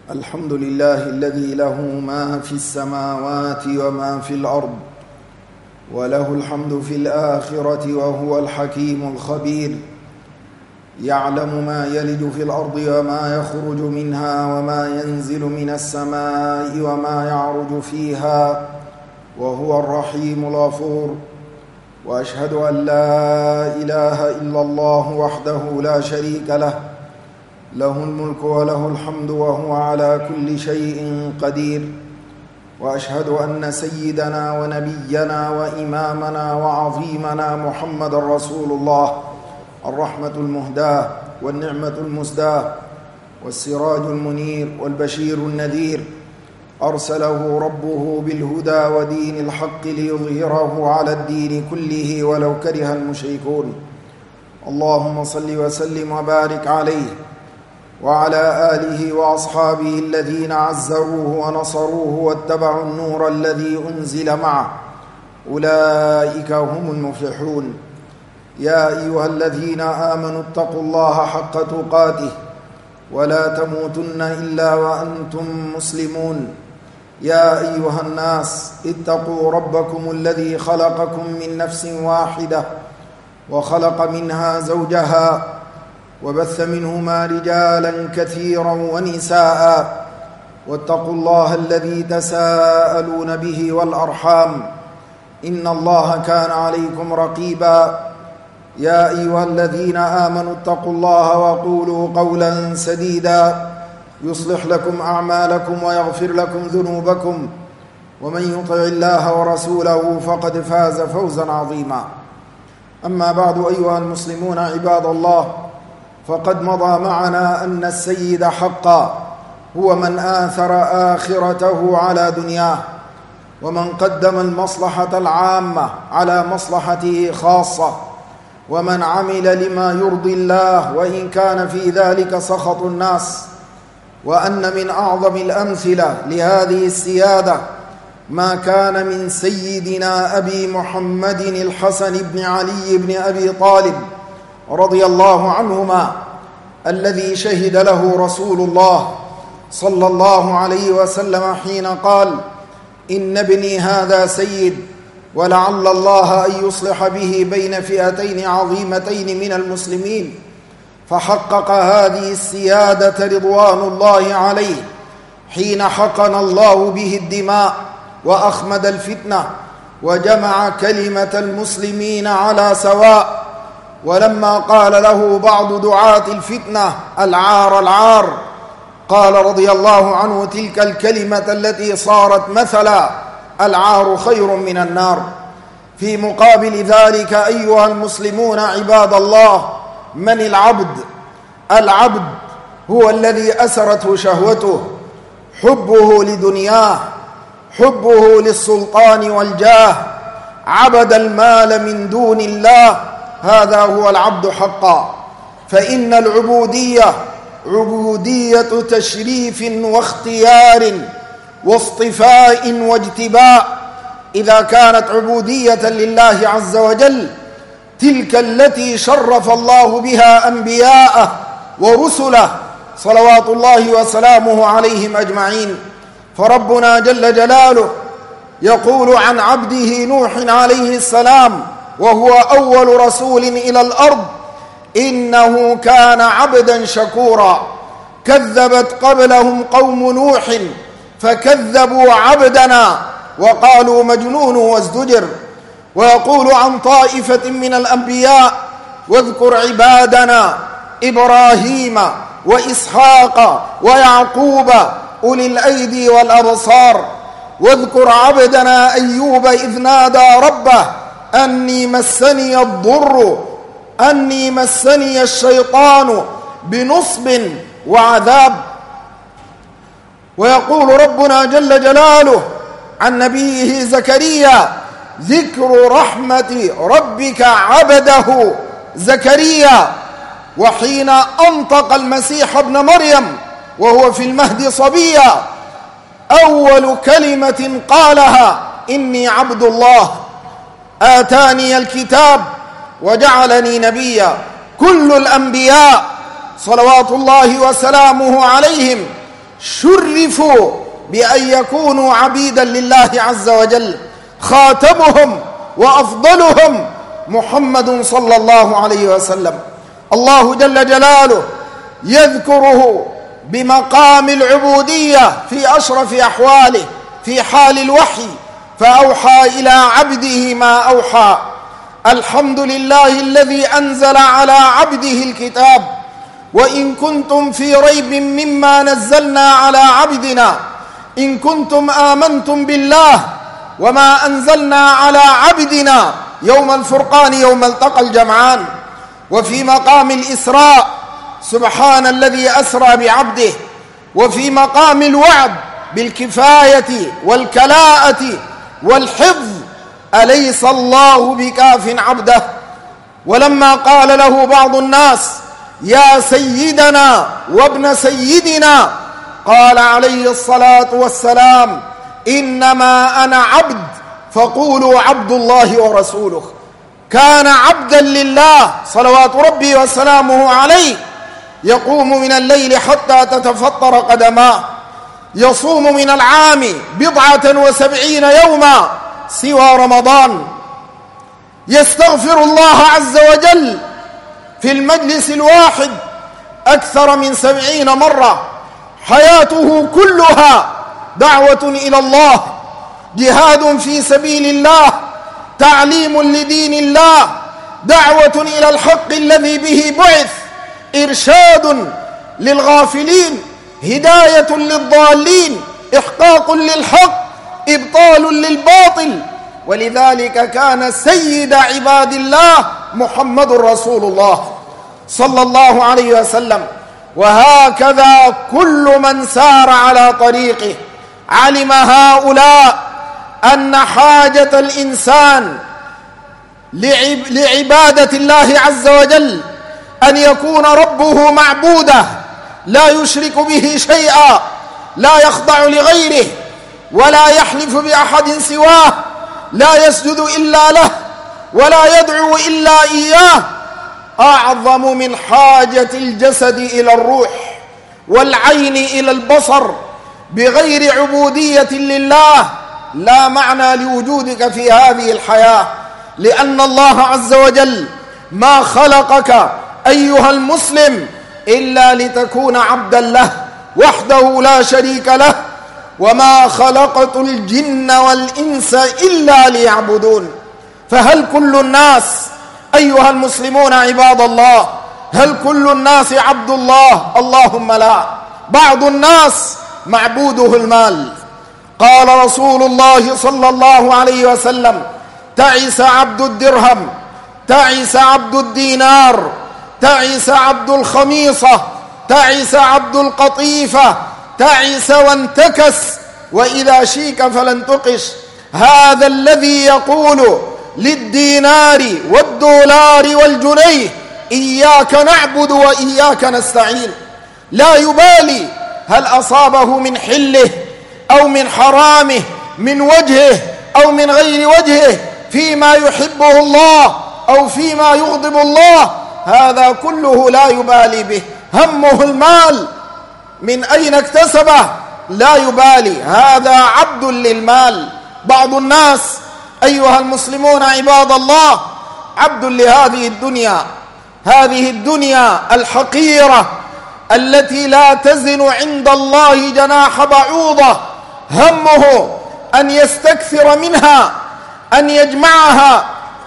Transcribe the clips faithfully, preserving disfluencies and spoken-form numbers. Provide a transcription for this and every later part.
الحمد لله الذي له ما في السماوات وما في الأرض، وله الحمد في الآخرة، وهو الحكيم الخبير. يعلم ما يلج في الأرض وما يخرج منها وما ينزل من السماء وما يعرج فيها، وهو الرحيم الغفور. وأشهد أن لا إله إلا الله وحده لا شريك له، له الملك وله الحمد وهو على كل شيء قدير. وأشهد أن سيدنا ونبينا وإمامنا وعظيمنا محمد رسول الله، الرحمة المهداة والنعمة المسداة والسراج المنير والبشير النذير، أرسله ربه بالهدى ودين الحق ليظهره على الدين كله ولو كره المشركون. اللهم صل وسلم وبارك عليه وعلى آله وأصحابه الذين عزروه ونصروه واتبعوا النور الذي أنزل معه، أولئك هم المفلحون. يا أيها الذين آمنوا اتقوا الله حق تقاته ولا تموتن إلا وأنتم مسلمون. يا أيها الناس اتقوا ربكم الذي خلقكم من نفس واحدة وخلق منها زوجها وبث منهما رجالا كثيرا ونساء، واتقوا الله الذي تساءلون به والأرحام، إن الله كان عليكم رقيبا. يا أيها الذين آمنوا اتقوا الله وقولوا قولا سديدا يصلح لكم أعمالكم ويغفر لكم ذنوبكم، ومن يطع الله ورسوله فقد فاز فوزا عظيما. أما بعد، أيها المسلمون عباد الله، فقد مضى معنا أن السيد حقا هو من آثر آخرته على دنياه، ومن قدم المصلحة العامة على مصلحته خاصة، ومن عمل لما يرضي الله وإن كان في ذلك سخط الناس. وأن من أعظم الأمثلة لهذه السيادة ما كان من سيدنا أبي محمد الحسن بن علي بن أبي طالب رضي الله عنهما، الذي شهد له رسول الله صلى الله عليه وسلم حين قال: إن ابني هذا سيد، ولعل الله أن يصلح به بين فئتين عظيمتين من المسلمين. فحقق هذه السيادة رضوان الله عليه حين حقن الله به الدماء وأخمد الفتنة وجمع كلمة المسلمين على سواء. ولما قال له بعض دعاة الفتنة: العار العار، قال رضي الله عنه: تلك الكلمة التي صارت مثلا، العار خير من النار. في مقابل ذلك أيها المسلمون عباد الله، من العبد؟ العبد هو الذي أسرته شهوته، حبه لدنياه، حبه للسلطان والجاه، عبد المال من دون الله، هذا هو العبد حقا. فإن العبودية عبودية تشريف واختيار واصطفاء واجتباء. إذا كانت عبودية لله عز وجل، تلك التي شرف الله بها أنبياءه ورسله صلوات الله وسلامه عليهم أجمعين. فربنا جل جلاله يقول عن عبده نوح عليه السلام، وهو أول رسول إلى الأرض: إنه كان عبدا شكورا. كذبت قبلهم قوم نوح فكذبوا عبدنا وقالوا مجنون وازدجر. ويقول عن طائفة من الأنبياء: واذكر عبادنا إبراهيم وإسحاق ويعقوب أولي الأيدي والأبصار. واذكر عبدنا أيوب إذ نادى ربه أني مسني الضر أني مسني الشيطان بنصب وعذاب. ويقول ربنا جل جلاله عن نبيه زكريا: ذكر رحمة ربك عبده زكريا. وحين أنطق المسيح ابن مريم وهو في المهد صبيا، أول كلمة قالها: إني عبد الله آتاني الكتاب وجعلني نبيا. كل الأنبياء صلوات الله وسلامه عليهم شرفوا بأن يكونوا عبيدا لله عز وجل. خاتمهم وأفضلهم محمد صلى الله عليه وسلم. الله جل جلاله يذكره بمقام العبودية في أشرف أحواله في حال الوحي، فأوحى إلى عبده ما أوحى. الحمد لله الذي أنزل على عبده الكتاب، وإن كنتم في ريب مما نزلنا على عبدنا إن كنتم آمنتم بالله وما أنزلنا على عبدنا يوم الفرقان يوم التقى الجمعان. وفي مقام الإسراء سبحان الذي أسرى بعبده. وفي مقام الوعد بالكفاية والكلاءة والحفظ أليس الله بكاف عبده؟ ولما قال له بعض الناس يا سيدنا وابن سيدنا قال عليه الصلاة والسلام إنما أنا عبد فقولوا عبد الله ورسوله. كان عبدا لله صلوات ربي وسلامه عليه، يقوم من الليل حتى تتفطر قدماه، يصوم من العام بضعة وسبعين يوما سوى رمضان، يستغفر الله عز وجل في المجلس الواحد أكثر من سبعين مرة. حياته كلها دعوة إلى الله، جهاد في سبيل الله، تعليم لدين الله، دعوة إلى الحق الذي به بعث، إرشاد للغافلين، هداية للضالين، إحقاق للحق، إبطال للباطل. ولذلك كان سيد عباد الله محمد رسول الله صلى الله عليه وسلم. وهكذا كل من سار على طريقه علم هؤلاء أن حاجة الإنسان لعبادة الله عز وجل أن يكون ربه معبوده لا يشرك به شيئا، لا يخضع لغيره ولا يحلف بأحد سواه، لا يسجد إلا له ولا يدعو إلا إياه، أعظم من حاجة الجسد إلى الروح والعين إلى البصر. بغير عبودية لله لا معنى لوجودك في هذه الحياة، لأن الله عز وجل ما خلقك أيها المسلم إلا لتكون عبدا له وحده لا شريك له. وما خلقت الجن والإنس إلا ليعبدون. فهل كل الناس أيها المسلمون عباد الله هل كل الناس عبد الله؟ اللهم لا. بعض الناس معبوده المال. قال رسول الله صلى الله عليه وسلم تعس عبد الدرهم، تعس عبد الدينار، تعس عبد الخميصة، تعس عبد القطيفة، تعس وانتكس، وإذا شيك فلن تقش. هذا الذي يقول للدينار والدولار والجنيه إياك نعبد وإياك نستعين، لا يبالي هل أصابه من حله أو من حرامه، من وجهه أو من غير وجهه، فيما يحبه الله أو فيما يغضب الله، هذا كله لا يبالي به. همه المال، من أين اكتسبه لا يبالي، هذا عبد للمال. بعض الناس أيها المسلمون عباد الله عبد لهذه الدنيا، هذه الدنيا الحقيرة التي لا تزن عند الله جناح بعوضة. همه أن يستكثر منها، أن يجمعها،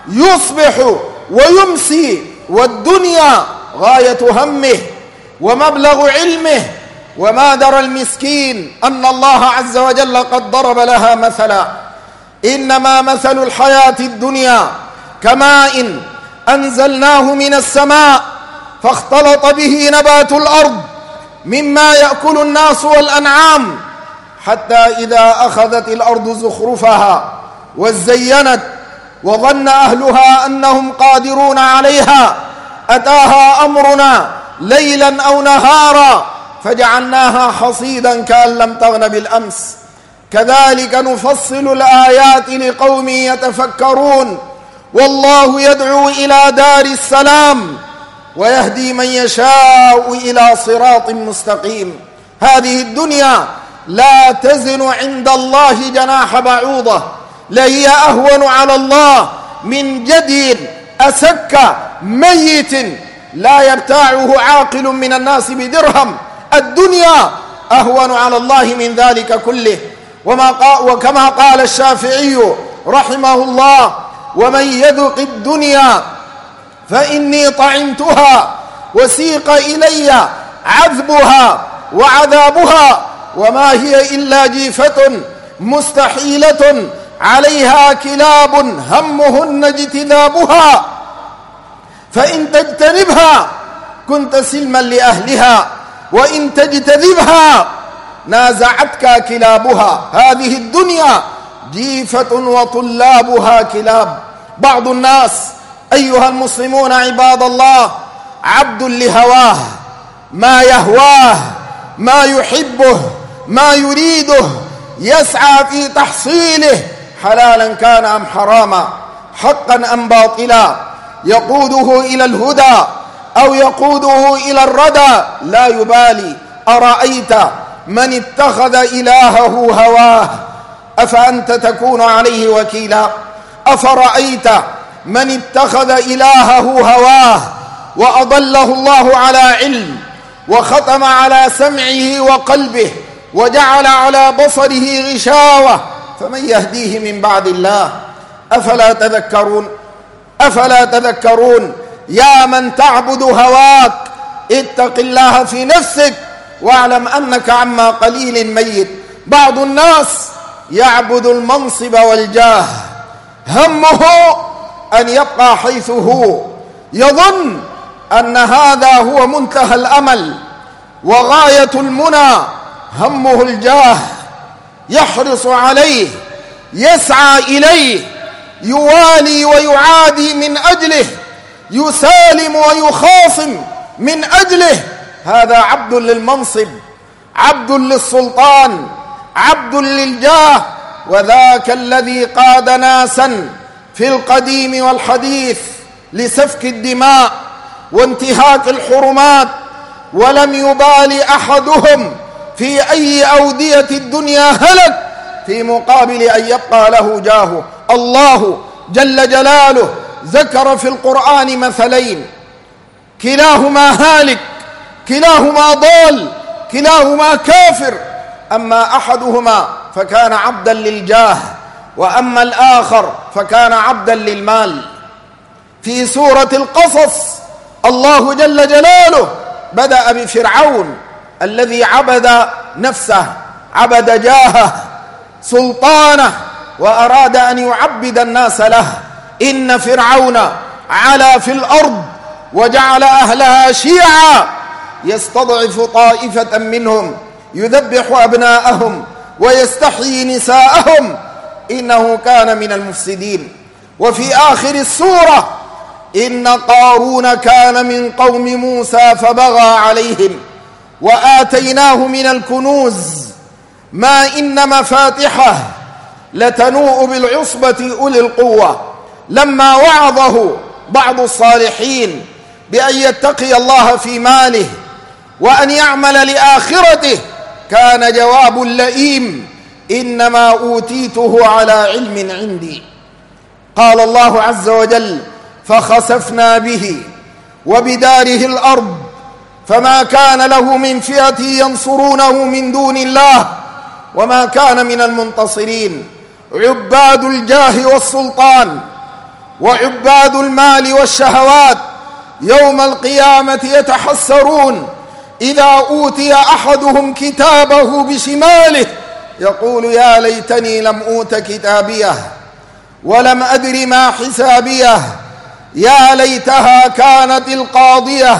يصبح ويمسي والدنيا غاية همه ومبلغ علمه. وما درى المسكين أن الله عز وجل قد ضرب لها مثلا: إنما مثل الحياة الدنيا كماء أنزلناه من السماء فاختلط به نبات الأرض مما يأكل الناس والأنعام حتى إذا أخذت الأرض زخرفها وزينت وظن أهلها أنهم قادرون عليها أتاها أمرنا ليلا أو نهارا فجعلناها حصيدا كأن لم تغن بالأمس. كذلك نفصل الآيات لقوم يتفكرون. والله يدعو إلى دار السلام ويهدي من يشاء إلى صراط مستقيم. هذه الدنيا لا تزن عند الله جناح بعوضة، لهي أهون على الله من جدي أسك ميت لا يبتاعه عاقل من الناس بدرهم. الدنيا أهون على الله من ذلك كله. وما قال وكما قال الشافعي رحمه الله: ومن يذق الدنيا فإني طعمتها وسيق إلي عذبها وعذابها، وما هي إلا جيفة مستحيلة عليها كلاب همهن اجتذابها، فإن تجتنبها كنت سلما لأهلها، وإن تجتذبها نازعتك كلابها. هذه الدنيا جيفة وطلابها كلاب. بعض الناس أيها المسلمون عباد الله عبد لهواه، ما يهواه، ما يحبه، ما يريده، يسعى في تحصيله حلالا كان أم حراما، حقا أم باطلا، يقوده إلى الهدى أو يقوده إلى الردى، لا يبالي. أرأيت من اتخذ إلهه هواه أفأنت تكون عليه وكيلا؟ أفرأيت من اتخذ إلهه هواه وأضله الله على علم وختم على سمعه وقلبه وجعل على بصره غشاوة، فمن يهديه من بعد الله؟ أفلا تذكرون؟ أفلا تذكرون؟ يا من تعبد هواك اتق الله في نفسك واعلم أنك عما قليل ميت. بعض الناس يعبد المنصب والجاه، همه أن يبقى حيث هو، يظن أن هذا هو منتهى الأمل وغاية المنى. همه الجاه، يحرص عليه، يسعى إليه، يوالي ويعادي من أجله، يسالم ويخاصم من أجله. هذا عبد للمنصب، عبد للسلطان، عبد للجاه. وذاك الذي قاد ناسا في القديم والحديث لسفك الدماء وانتهاك الحرمات، ولم يبال أحدهم في أي أودية الدنيا هلك في مقابل أن يبقى له جاهه. الله جل جلاله ذكر في القرآن مثلين، كلاهما هالك، كلاهما ضال، كلاهما كافر. أما أحدهما فكان عبدا للجاه، وأما الآخر فكان عبدا للمال. في سورة القصص الله جل جلاله بدأ بفرعون الذي عبد نفسه، عبد جاهه، سلطانه، وأراد أن يعبد الناس له. إن فرعون علا في الأرض وجعل أهلها شيعا يستضعف طائفة منهم يذبح أبناءهم ويستحيي نساءهم إنه كان من المفسدين. وفي آخر السورة: إن قارون كان من قوم موسى فبغى عليهم وآتيناه من الكنوز ما إن مفاتحه لتنوء بالعصبة أولي القوة. لما وعظه بعض الصالحين بأن يتقي الله في ماله وأن يعمل لآخرته، كان جواب اللئيم: إنما أوتيته على علم عندي. قال الله عز وجل: فخسفنا به وبداره الأرض فما كان له من فئة ينصرونه من دون الله وما كان من المنتصرين. عباد الجاه والسلطان وعباد المال والشهوات يوم القيامة يتحسرون إذا أوتي أحدهم كتابه بشماله يقول: يا ليتني لم أوت كتابيه ولم أدر ما حسابيه، يا ليتها كانت القاضية،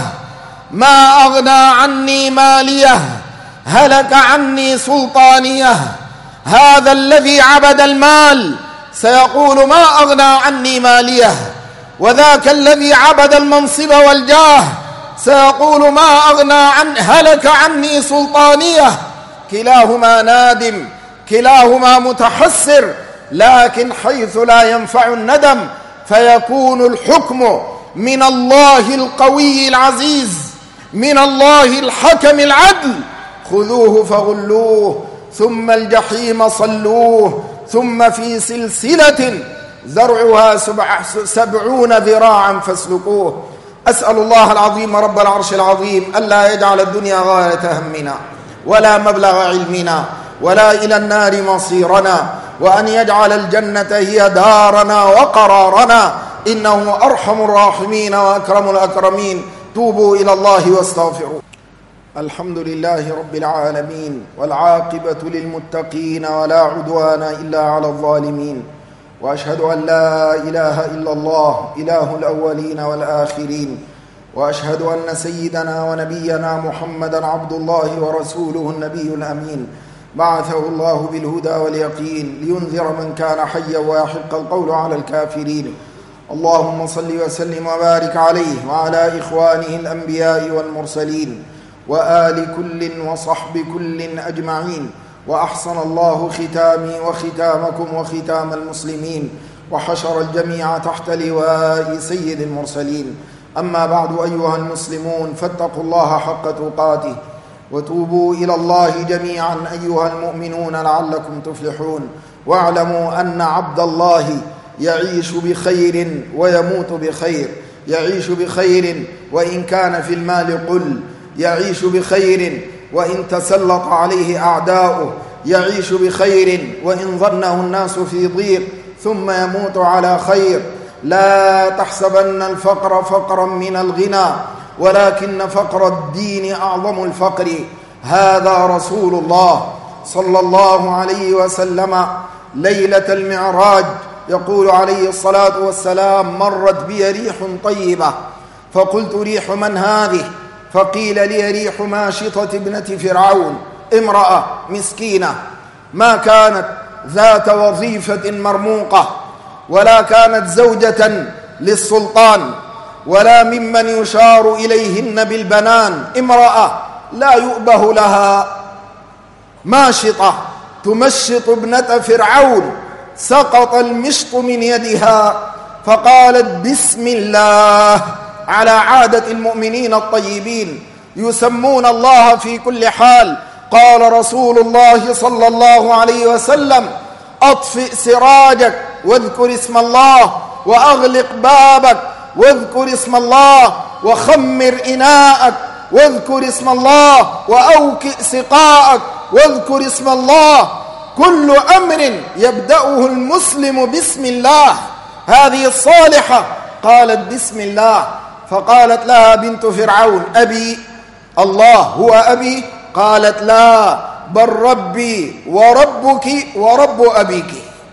ما أغنى عني ماليه، هلك عني سلطانيه. هذا الذي عبد المال سيقول: ما أغنى عني ماليه، وذاك الذي عبد المنصب والجاه سيقول: ما أغنى عن هلك عني سلطانيه. كلاهما نادم، كلاهما متحسر، لكن حيث لا ينفع الندم فيكون الحكم من الله القوي العزيز، من الله الحكم العدل. خذوه فغلوه ثم الجحيم صلوه ثم في سلسلة زرعها سبعون ذراعا فاسلكوه. أسأل الله العظيم رب العرش العظيم ألا يجعل الدنيا غاية همنا ولا مبلغ علمنا ولا إلى النار مصيرنا، وأن يجعل الجنة هي دارنا وقرارنا، إنه أرحم الراحمين وأكرم الأكرمين. توبوا إلى الله واستغفروا. الحمد لله رب العالمين، والعاقبة للمتقين ولا عدوان إلا على الظالمين، وأشهد أن لا إله إلا الله إله الأولين والآخرين، وأشهد أن سيدنا ونبينا محمدا عبد الله ورسوله النبي الأمين، بعثه الله بالهدى واليقين لينذر من كان حيا ويحق القول على الكافرين. اللهم صل وسلم وبارك عليه وعلى إخوانه الأنبياء والمرسلين وآل كل وصحب كل أجمعين. وأحسن الله ختامي وختامكم وختام المسلمين، وحشر الجميع تحت لواء سيد المرسلين. أما بعد أيها المسلمون، فاتقوا الله حق تقاته وتوبوا إلى الله جميعا أيها المؤمنون لعلكم تفلحون. واعلموا أن عبد الله يعيش بخير ويموت بخير، يعيش بخير وإن كان في المال قل، يعيش بخير وإن تسلط عليه أعداؤه، يعيش بخير وإن ظنه الناس في ضيق، ثم يموت على خير. لا تحسبن الفقر فقرا من الغنى، ولكن فقر الدين أعظم الفقر. هذا رسول الله صلى الله عليه وسلم ليلة المعراج يقول عليه الصلاة والسلام: مرت بي ريح طيبة فقلت: ريح من هذه؟ فقيل لي: ريح ماشطة ابنة فرعون، امرأة مسكينة ما كانت ذات وظيفة مرموقة، ولا كانت زوجة للسلطان، ولا ممن يشار إليهن بالبنان، امرأة لا يؤبه لها، ماشطة تمشط ابنة فرعون. سقط المشط من يدها فقالت: بسم الله، على عادة المؤمنين الطيبين يسمون الله في كل حال. قال رسول الله صلى الله عليه وسلم: أطفئ سراجك واذكر اسم الله، وأغلق بابك واذكر اسم الله، وخمر إناءك واذكر اسم الله، وأوكئ سقاءك واذكر اسم الله. كل أمر يبدأه المسلم بسم الله. هذه الصالحة قالت: بسم الله. فقالت لها بنت فرعون: أبي الله هو أبي؟ قالت: لا، بل ربي وربك ورب أبيك.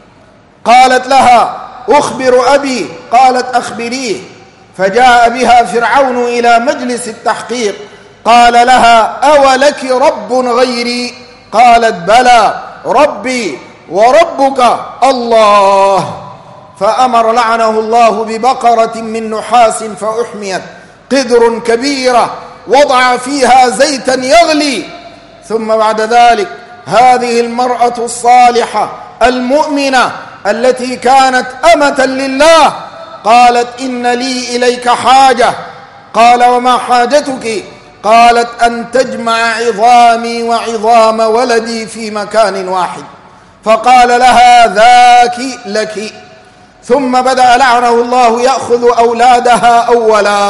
قالت لها: أخبر أبي؟ قالت: أخبريه. فجاء بها فرعون إلى مجلس التحقيق، قال لها: أولك رب غيري؟ قالت: بلى، ربي وربك الله. فأمر لعنه الله ببقرة من نحاس فأحميت، قدر كبيرة وضع فيها زيتا يغلي. ثم بعد ذلك هذه المرأة الصالحة المؤمنة التي كانت أمة لله قالت: إن لي إليك حاجة. قال: وما حاجتك؟ قالت: أن تجمع عظامي وعظام ولدي في مكان واحد. فقال لها: ذاك لك. ثم بدأ لعنه الله يأخذ أولادها أولا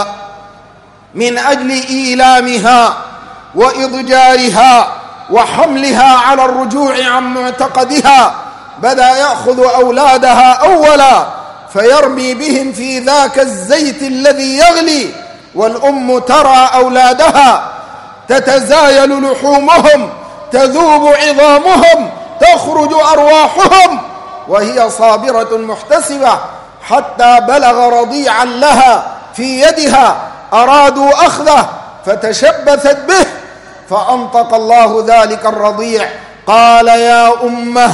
من أجل إيلامها وإضجارها وحملها على الرجوع عن معتقدها. بدأ يأخذ أولادها أولا فيرمي بهم في ذاك الزيت الذي يغلي، والأم ترى أولادها تتزايل لحومهم، تذوب عظامهم، تخرج أرواحهم، وهي صابرة محتسبة، حتى بلغ رضيعا لها في يدها أرادوا أخذه فتشبثت به، فأنطق الله ذلك الرضيع قال: يا أمه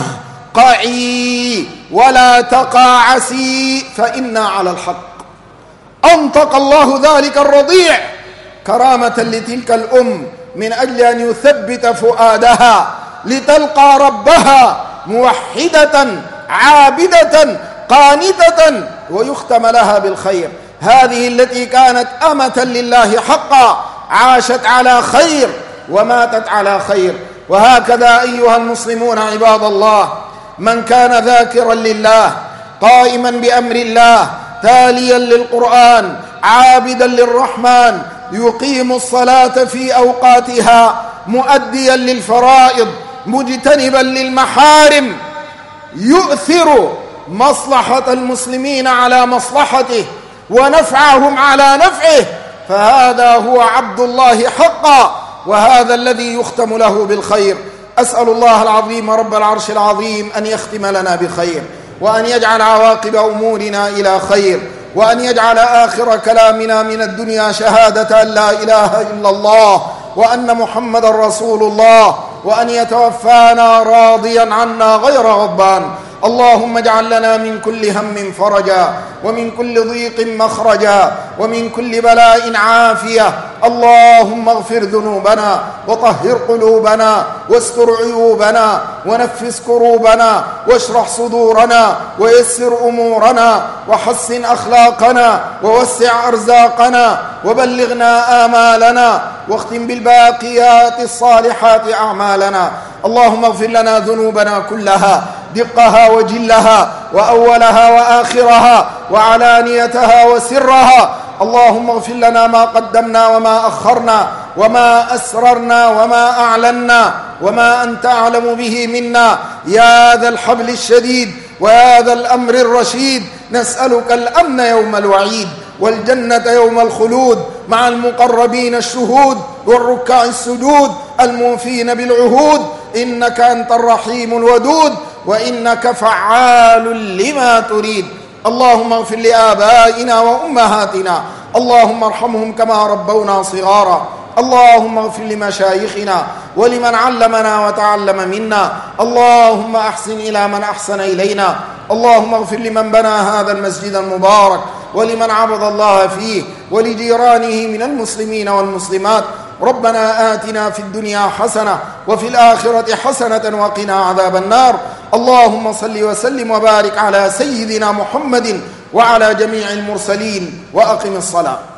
قعي ولا تقاعسي فإنا على الحق. أنطق الله ذلك الرضيع كرامة لتلك الأم من أجل أن يثبت فؤادها لتلقى ربها موحدة عابدة قانتة ويختم لها بالخير. هذه التي كانت أمة لله حقا عاشت على خير وماتت على خير. وهكذا أيها المسلمون عباد الله، من كان ذاكرا لله قائما بأمر الله تاليا للقرآن عابدا للرحمن يقيم الصلاة في أوقاتها مؤديا للفرائض مجتنبا للمحارم يؤثر مصلحة المسلمين على مصلحته ونفعهم على نفعه، فهذا هو عبد الله حقا، وهذا الذي يختم له بالخير. أسأل الله العظيم رب العرش العظيم أن يختم لنا بخير، وأن يجعل عواقب أمورنا إلى خير، وأن يجعل آخر كلامنا من الدنيا شهادة أن لا إله إلا الله وأن محمد رسول الله، وأن يتوفانا راضيا عنا غير غضبان. اللهم اجعل لنا من كل هم فرجا، ومن كل ضيق مخرجا، ومن كل بلاء عافية. اللهم اغفر ذنوبنا وطهر قلوبنا واستر عيوبنا ونفس كروبنا واشرح صدورنا ويسر أمورنا وحسن أخلاقنا ووسع أرزاقنا وبلغنا آمالنا واختم بالباقيات الصالحات أعمالنا. اللهم اغفر لنا ذنوبنا كلها دقها وجلها وأولها وآخرها وعلانيتها وسرها. اللهم اغفر لنا ما قدمنا وما أخرنا وما أسررنا وما أعلنا وما أنت أعلم به منا، يا ذا الحبل الشديد ويا ذا الأمر الرشيد. نسألك الأمن يوم الوعيد والجنة يوم الخلود مع المقربين الشهود والركع السجود الموفين بالعهود، إنك أنت الرحيم الودود وإنك فعال لما تريد. اللهم اغفر لآبائنا وأمهاتنا، اللهم ارحمهم كما ربونا صغارا. اللهم اغفر لمشايخنا ولمن علمنا وتعلم منا. اللهم أحسن إلى من أحسن إلينا. اللهم اغفر لمن بنى هذا المسجد المبارك ولمن عبد الله فيه ولجيرانه من المسلمين والمسلمات. ربنا آتنا في الدنيا حسنة وفي الآخرة حسنة وقنا عذاب النار. اللهم صل وسلم وبارك على سيدنا محمد وعلى جميع المرسلين، وأقم الصلاة.